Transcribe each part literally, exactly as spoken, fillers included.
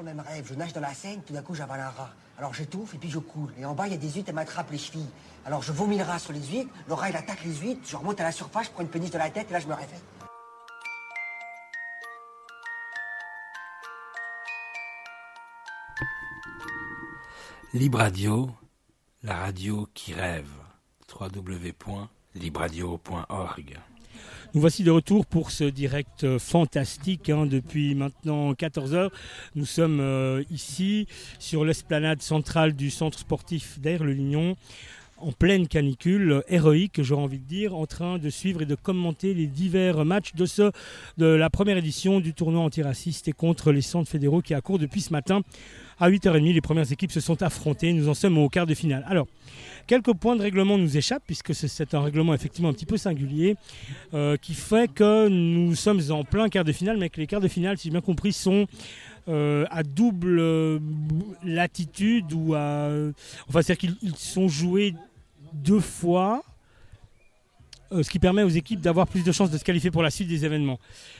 toujours le même rêve. Je nage dans la Seine, tout d'un coup j'avale un rat. Alors j'étouffe et puis je coule. Et en bas, il y a des huîtres, elles m'attrapent les chevilles. Alors je vomis le rat sur les huîtres, le rat il attaque les huîtres, je remonte à la surface, je prends une péniche de la tête et là je me réveille. Libre Radio, la radio qui rêve. w w w point libre radio point org. Nous voici de retour pour ce direct fantastique hein, depuis maintenant quatorze heures. Nous sommes euh, ici sur l'esplanade centrale du centre sportif d'Aire-le-Lignon, en pleine canicule, héroïque, j'aurais envie de dire, en train de suivre et de commenter les divers matchs de, ce, de la première édition du tournoi antiraciste et contre les centres fédéraux qui a cours depuis ce matin. À huit heures trente, les premières équipes se sont affrontées. Nous en sommes au quart de finale. Alors, quelques points de règlement nous échappent, puisque c'est un règlement effectivement un petit peu singulier, euh, qui fait que nous sommes en plein quart de finale, mais que les quarts de finale, si j'ai bien compris, sont euh, à double euh, latitude, ou à... Enfin, c'est-à-dire qu'ils sont joués deux fois, euh, ce qui permet aux équipes d'avoir plus de chances de se qualifier pour la suite des événements.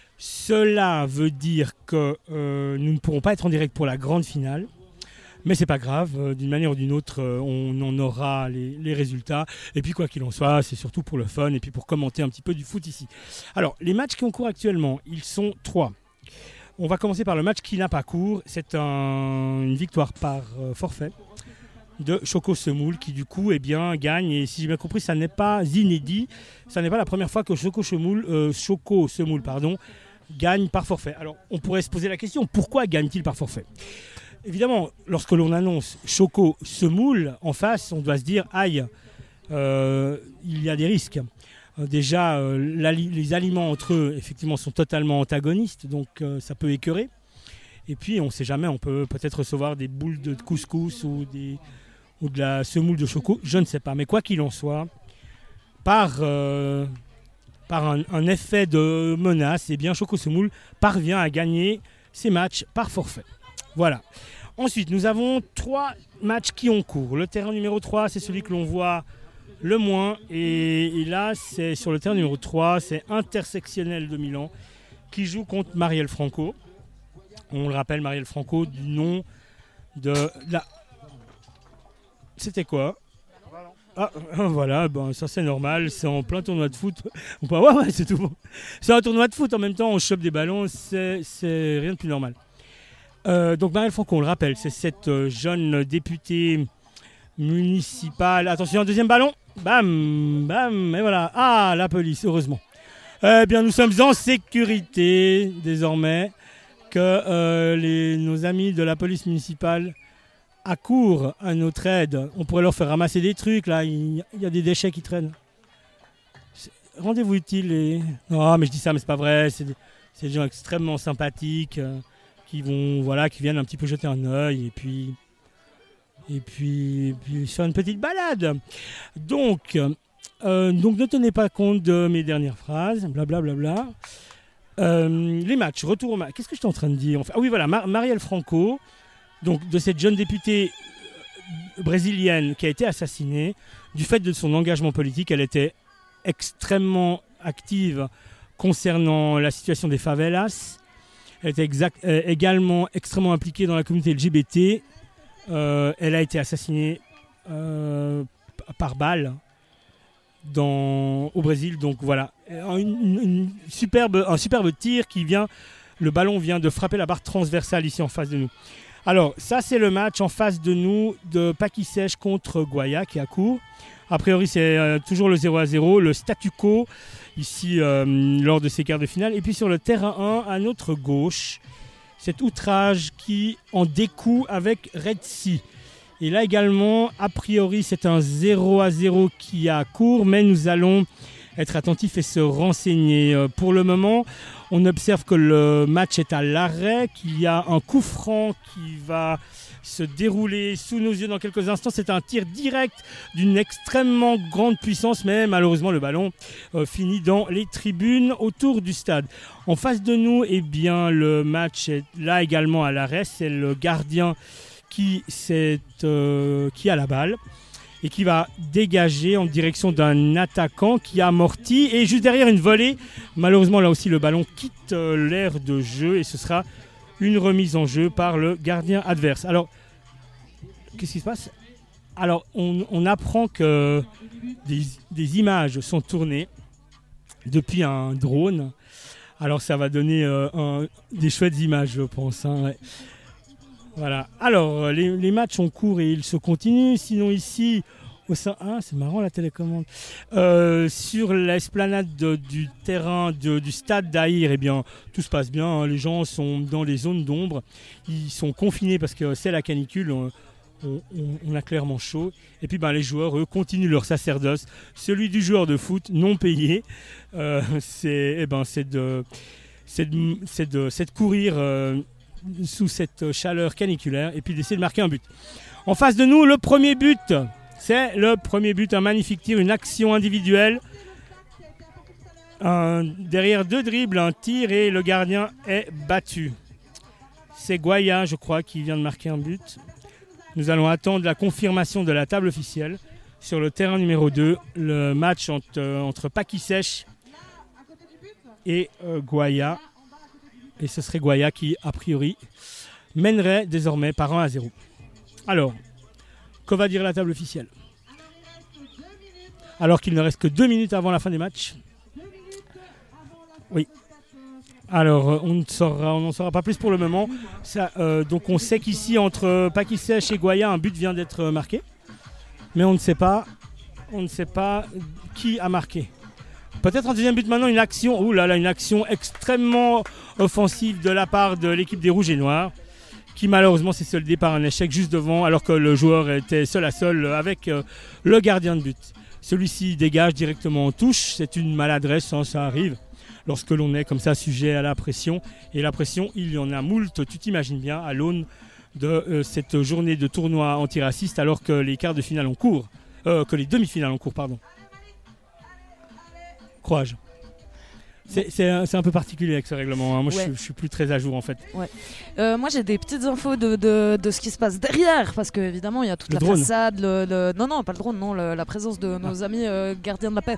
Cela veut dire que euh, nous ne pourrons pas être en direct pour la grande finale, mais c'est pas grave, euh, d'une manière ou d'une autre, euh, on en aura les, les résultats. Et puis quoi qu'il en soit, c'est surtout pour le fun et puis pour commenter un petit peu du foot ici. Alors, les matchs qui ont cours actuellement, ils sont trois. On va commencer par le match qui n'a pas cours. C'est un, une victoire par euh, forfait de Choco Semoule qui du coup eh bien, gagne, et si j'ai bien compris ça n'est pas inédit, ça n'est pas la première fois que Choco Semoule, euh, Choco Semoule pardon, gagne par forfait. Alors on pourrait se poser la question, pourquoi gagne-t-il par forfait ? Évidemment, lorsque l'on annonce Choco Semoule en face, on doit se dire aïe, euh, il y a des risques. Euh, déjà euh, les aliments entre eux effectivement sont totalement antagonistes, donc euh, ça peut écœurer. Et puis on ne sait jamais, on peut peut-être recevoir des boules de couscous ou des ou de la semoule de choco, je ne sais pas. Mais quoi qu'il en soit, par, euh, par un, un effet de menace, eh bien Choco Semoule parvient à gagner ses matchs par forfait. Voilà. Ensuite, nous avons trois matchs qui ont cours. Le terrain numéro trois, c'est celui que l'on voit le moins. Et, et là, c'est sur le terrain numéro trois, c'est Intersectionnel de Milan qui joue contre Marielle Franco. On le rappelle, Marielle Franco, du nom de la... C'était quoi ? Ah, voilà, ben, ça c'est normal, c'est en plein tournoi de foot. On peut... Ouais, ouais, c'est tout bon. C'est un tournoi de foot, en même temps, on chope des ballons, c'est, c'est rien de plus normal. Euh, donc Marielle Franco, on le rappelle, c'est cette jeune députée municipale. Attention, un deuxième ballon. Bam, bam, et voilà. Ah, la police, heureusement. Eh bien, nous sommes en sécurité, désormais, que euh, les, nos amis de la police municipale accourent à notre aide. On pourrait leur faire ramasser des trucs, là, il, il y a des déchets qui traînent. C'est, rendez-vous utile et... Non, mais je dis ça, mais c'est pas vrai, c'est des, c'est des gens extrêmement sympathiques euh, qui vont, voilà, qui viennent un petit peu jeter un œil et puis... Et puis, et puis faire une petite balade. Donc, euh, donc, ne tenez pas compte de mes dernières phrases, blablabla. Bla, bla, bla. Euh, les matchs, retour au match. Qu'est-ce que j'étais en train de dire ? Enfin, ah oui, voilà, Mar- Marielle Franco, donc de cette jeune députée brésilienne qui a été assassinée. Du fait de son engagement politique, elle était extrêmement active concernant la situation des favelas. Elle était exact, euh, également extrêmement impliquée dans la communauté L G B T. Euh, elle a été assassinée euh, par balle dans, au Brésil. Donc voilà, une, une, une superbe, un superbe tir qui vient, le ballon vient de frapper la barre transversale ici en face de nous. Alors ça c'est le match en face de nous de Paquis-Sèche contre Goya qui a cours. A priori c'est euh, toujours le zéro à zéro, le statu quo ici euh, lors de ces quarts de finale. Et puis sur le terrain un, à notre gauche, cet outrage qui en découle avec Red Sea. Et là également, a priori, c'est un zéro à zéro qui a cours, mais nous allons être attentifs et se renseigner. Pour le moment, on observe que le match est à l'arrêt, qu'il y a un coup franc qui va se dérouler sous nos yeux dans quelques instants. C'est un tir direct d'une extrêmement grande puissance, mais malheureusement le ballon euh, finit dans les tribunes autour du stade. En face de nous, eh bien, le match est là également à l'arrêt. C'est le gardien qui, euh, qui a la balle et qui va dégager en direction d'un attaquant qui a amorti. Et juste derrière une volée, malheureusement là aussi le ballon quitte euh, l'aire de jeu et ce sera une remise en jeu par le gardien adverse. Alors, qu'est-ce qui se passe ? Alors, on, on apprend que des, des images sont tournées depuis un drone. Alors, ça va donner euh, un, des chouettes images, je pense. Hein, ouais. Voilà. Alors, les, les matchs ont cours et ils se continuent. Sinon, ici, au sein... Ah, c'est marrant la télécommande. Euh, sur l'esplanade de, du terrain de, du stade d'Aïr, eh bien, tout se passe bien. Hein. Les gens sont dans les zones d'ombre. Ils sont confinés parce que c'est la canicule. On, on, on a clairement chaud. Et puis, ben, les joueurs, eux, continuent leur sacerdoce. Celui du joueur de foot non payé, euh, c'est, eh ben, c'est, de, c'est, de, c'est, de, c'est de courir... Euh, sous cette chaleur caniculaire et puis d'essayer de marquer un but. En face de nous, le premier but, c'est le premier but, un magnifique tir, une action individuelle. Un, derrière deux dribbles, un tir et le gardien est battu. C'est Goya, je crois, qui vient de marquer un but. Nous allons attendre la confirmation de la table officielle. Sur le terrain numéro deux, le match entre, entre Paquisèche et euh, Goya. Et ce serait Goya qui, a priori, mènerait désormais par un à zéro. Alors, que va dire la table officielle ? Alors qu'il ne reste que deux minutes avant la fin des matchs. Oui. Alors, on ne saura, on n'en saura pas plus pour le moment. Ça, euh, donc, on sait qu'ici, entre Paquisèche et Goya, un but vient d'être marqué. Mais on ne sait pas, on ne sait pas qui a marqué. Peut-être en deuxième but maintenant, une action, ouh là là, une action extrêmement offensive de la part de l'équipe des Rouges et Noirs, qui malheureusement s'est soldée par un échec juste devant, alors que le joueur était seul à seul avec euh, le gardien de but. Celui-ci dégage directement en touche, c'est une maladresse, hein, ça arrive, lorsque l'on est comme ça sujet à la pression. Et la pression, il y en a moult, tu t'imagines bien, à l'aune de euh, cette journée de tournoi antiraciste, alors que les quarts de finale en cours, euh, que les demi-finales en cours, pardon. Crois-je. C'est, c'est, un, c'est un peu particulier avec ce règlement. Hein. Moi, ouais. je, je suis plus très à jour en fait. Ouais. Euh, moi, j'ai des petites infos de, de, de ce qui se passe derrière, parce qu'évidemment, il y a toute le la drone. façade. Le, le... Non, non, pas le drone, non, le, la présence de nos ah. amis euh, gardiens de la paix.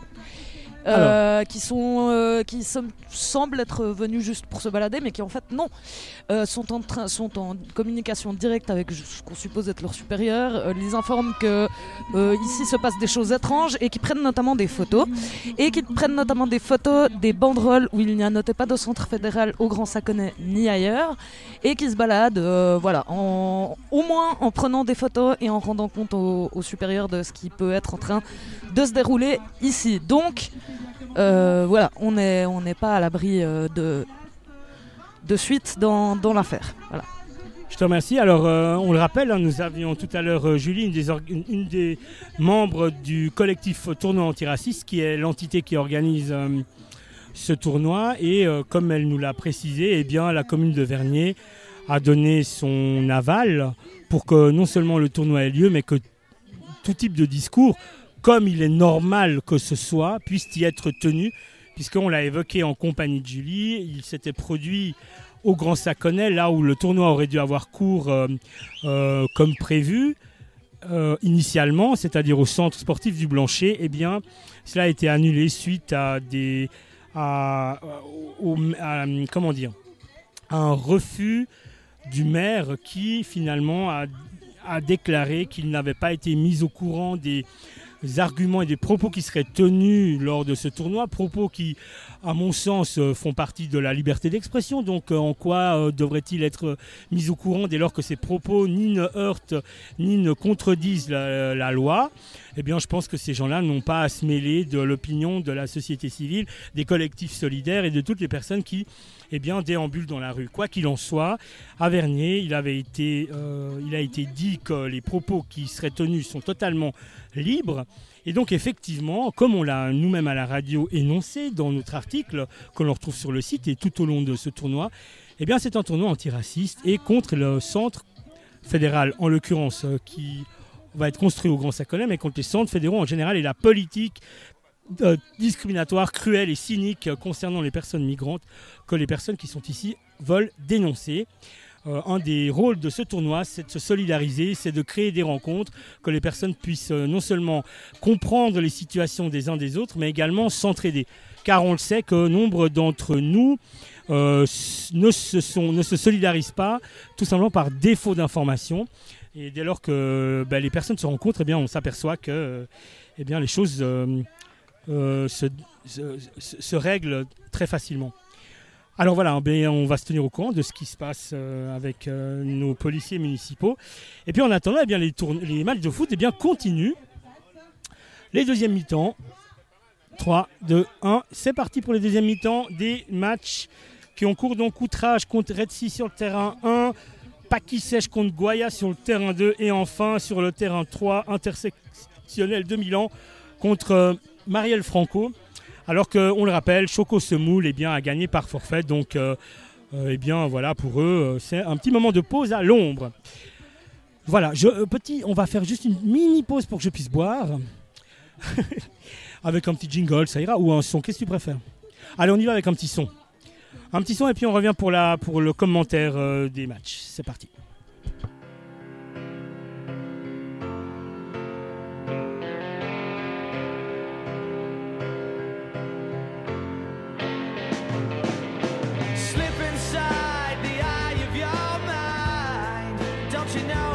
Euh, qui sont euh, qui sem- semblent être venus juste pour se balader, mais qui en fait non euh, sont en train sont en communication directe avec ce qu'on suppose être leur supérieur. Euh, ils informent que euh, ici se passent des choses étranges et qui prennent notamment des photos et qui prennent notamment des photos des banderoles où il n'y a noté pas de centre fédéral au Grand Saconnet ni ailleurs, et qui se baladent euh, voilà en, au moins en prenant des photos et en rendant compte aux, aux supérieurs de ce qui peut être en train de se dérouler ici. Donc Euh, voilà, on n'est on n'est pas à l'abri euh, de, de suite dans, dans l'affaire. Voilà. Je te remercie. Alors, euh, on le rappelle, hein, nous avions tout à l'heure euh, Julie, une des, or- une, une des membres du collectif Tournoi Antiraciste, qui est l'entité qui organise euh, ce tournoi. Et euh, comme elle nous l'a précisé, eh bien, la commune de Vernier a donné son aval pour que non seulement le tournoi ait lieu, mais que tout type de discours, comme il est normal que ce soit, puisse y être tenu, puisqu'on l'a évoqué en compagnie de Julie, il s'était produit au Grand Saconnet, là où le tournoi aurait dû avoir cours euh, euh, comme prévu, euh, initialement, c'est-à-dire au centre sportif du Blanchet. Eh bien, cela a été annulé suite à des... à, au, à, comment dire, à un refus du maire qui, finalement, a, a déclaré qu'il n'avait pas été mis au courant des... arguments et des propos qui seraient tenus lors de ce tournoi, propos qui, à mon sens, font partie de la liberté d'expression. Donc, en quoi euh, devrait-il être mis au courant dès lors que ces propos ni ne heurtent ni ne contredisent la, la loi ? Eh bien, je pense que ces gens-là n'ont pas à se mêler de l'opinion de la société civile, des collectifs solidaires et de toutes les personnes qui, eh bien, déambulent dans la rue. Quoi qu'il en soit, à Vernier, il avait été, euh, il a été dit que les propos qui seraient tenus sont totalement libres. Et donc, effectivement, comme on l'a nous-mêmes à la radio énoncé dans notre article que l'on retrouve sur le site et tout au long de ce tournoi, eh bien, c'est un tournoi antiraciste et contre le centre fédéral, en l'occurrence, euh, qui va être construit au Grand Saconnet, mais contre les centres fédéraux en général et la politique euh, discriminatoire, cruelle et cynique euh, concernant les personnes migrantes que les personnes qui sont ici veulent dénoncer. Euh, un des rôles de ce tournoi, c'est de se solidariser, c'est de créer des rencontres, que les personnes puissent euh, non seulement comprendre les situations des uns des autres, mais également s'entraider. Car on le sait que nombre d'entre nous euh, ne, se sont, ne se solidarisent pas, tout simplement par défaut d'information. Et dès lors que ben, les personnes se rencontrent, eh bien, on s'aperçoit que eh bien, les choses euh, euh, se, se, se règlent très facilement. Alors voilà, on va se tenir au courant de ce qui se passe avec nos policiers municipaux. Et puis en attendant, eh bien, les, tourne- les matchs de foot eh bien, continuent. Les deuxièmes mi-temps. trois, deux, un. C'est parti pour les deuxièmes mi-temps des matchs qui ont cours. Donc Outrage contre Retsi sur le terrain un. Paquis-Sèche contre Goya sur le terrain deux. Et enfin sur le terrain trois, Intersectionnel de Milan contre Marielle Franco. Alors qu'on le rappelle, Choco Semoule eh bien, a gagné par forfait. Donc, euh, euh, eh bien, voilà, pour eux, c'est un petit moment de pause à l'ombre. Voilà, je, euh, petit, on va faire juste une mini pause pour que je puisse boire. Avec un petit jingle, ça ira. Ou un son, qu'est-ce que tu préfères? Allez, on y va avec un petit son. Un petit son et puis on revient pour, la, pour le commentaire euh, des matchs. C'est parti. Slip inside the eye of your mind. Don't you know